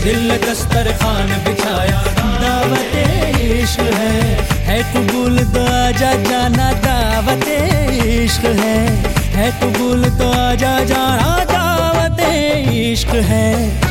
दिल ने दस्तरखान बिछाया, दावत इश्क है कबूल तो आजा जाना, दावत इश्क है कबूल तो आजा जाना, दावत इश्क है।